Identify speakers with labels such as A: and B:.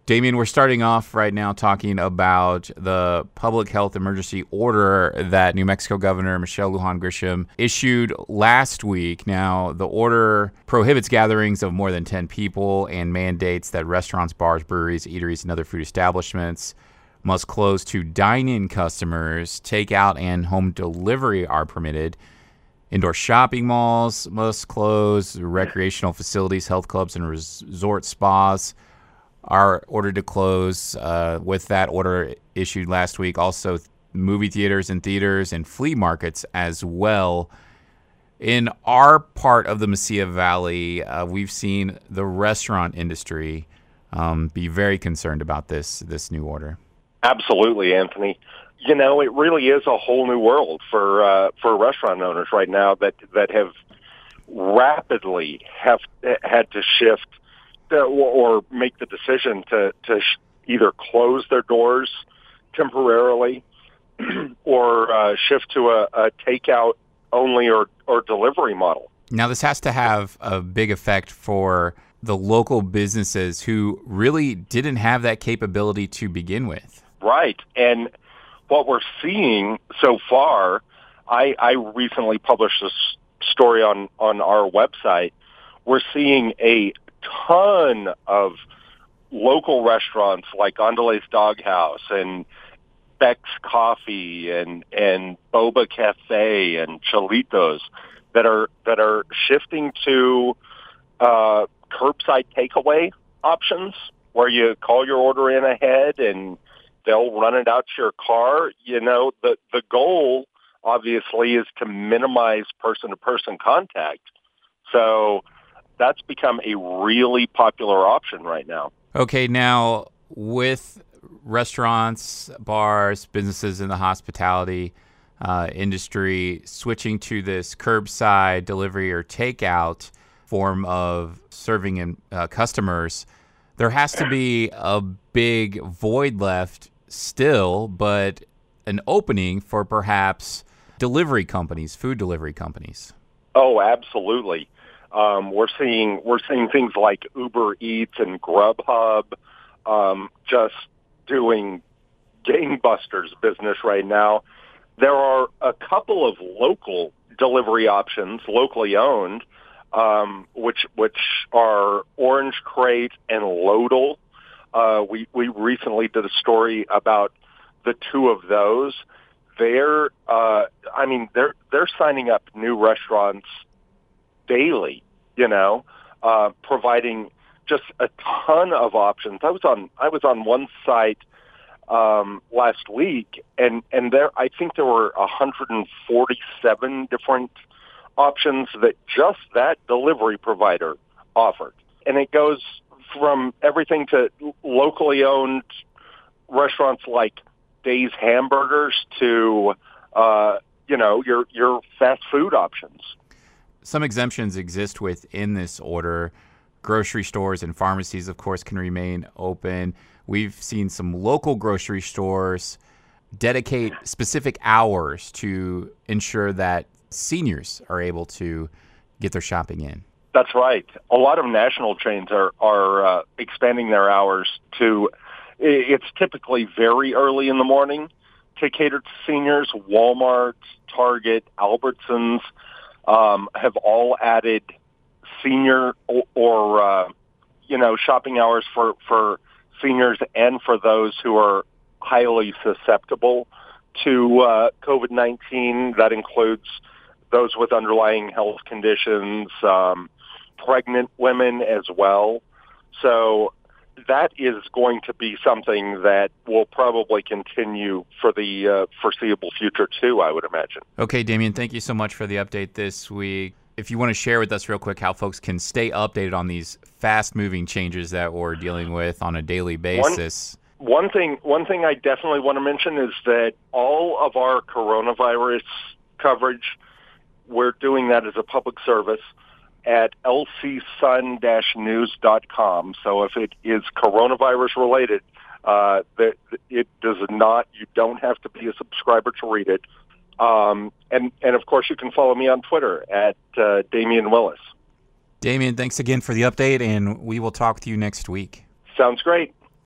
A: Damien, we're starting off right now talking about the public health emergency order that New Mexico Governor Michelle Lujan Grisham issued last week. Now, the order prohibits gatherings of more than 10 people and mandates that restaurants, bars, breweries, eateries, and other food establishments must close to dine-in customers. Takeout and home delivery are permitted. Indoor shopping malls must close. Recreational facilities, health clubs, and resort spas are ordered to close. With that order issued last week, also movie theaters and theaters and flea markets as well. In our part of the Mesilla Valley, we've seen the restaurant industry be very concerned about this new order.
B: Absolutely, Anthony. You know, it really is a whole new world for restaurant owners right now that have rapidly had to shift or make the decision to either close their doors temporarily or shift to a takeout only or delivery model.
A: Now, this has to have a big effect for the local businesses who really didn't have that capability to begin with.
B: Right. And what we're seeing so far, I recently published this story on our website. We're seeing a ton of local restaurants like Andale's Doghouse and Beck's Coffee and Boba Cafe and Cholitos that are shifting to curbside takeaway options where you call your order in ahead and they'll run it out to your car. You know, the goal obviously is to minimize person-to-person contact. So that's become a really popular option right now.
A: Okay, now with restaurants, bars, businesses in the hospitality industry switching to this curbside delivery or takeout form of serving in, customers, there has to be a big void left still, but an opening for perhaps delivery companies, food delivery companies.
B: Oh, absolutely. We're seeing things like Uber Eats and Grubhub just doing gangbusters business right now. There are a couple of local delivery options, locally owned, which are Orange Crate and Lodal. We recently did a story about the two of those. They're signing up new restaurants daily, you know, providing just a ton of options. I was on one site last week, and there I think there were 147 different options that just that delivery provider offered, and it goes from everything to locally owned restaurants like Dave's Hamburgers to your fast food options.
A: Some exemptions exist within this order. Grocery stores and pharmacies, of course, can remain open. We've seen some local grocery stores dedicate specific hours to ensure that seniors are able to get their shopping in.
B: That's right. A lot of national chains are expanding their hours to, it's typically very early in the morning to cater to seniors. Walmart, Target, Albertsons have all added senior or shopping hours for seniors and for those who are highly susceptible to COVID-19. That includes those with underlying health conditions, pregnant women as well. So that is going to be something that will probably continue for the foreseeable future too, I would imagine.
A: Okay, Damien, thank you so much for the update this week. If you want to share with us real quick how folks can stay updated on these fast-moving changes that we're dealing with on a daily basis.
B: One thing I definitely want to mention is that all of our coronavirus coverage, we're doing that as a public service at lcsun-news.com. So if it is coronavirus related, it does not, you don't have to be a subscriber to read it. And of course you can follow me on Twitter at Damian Willis.
A: Damien, thanks again for the update, and we will talk with you next week.
B: Sounds great.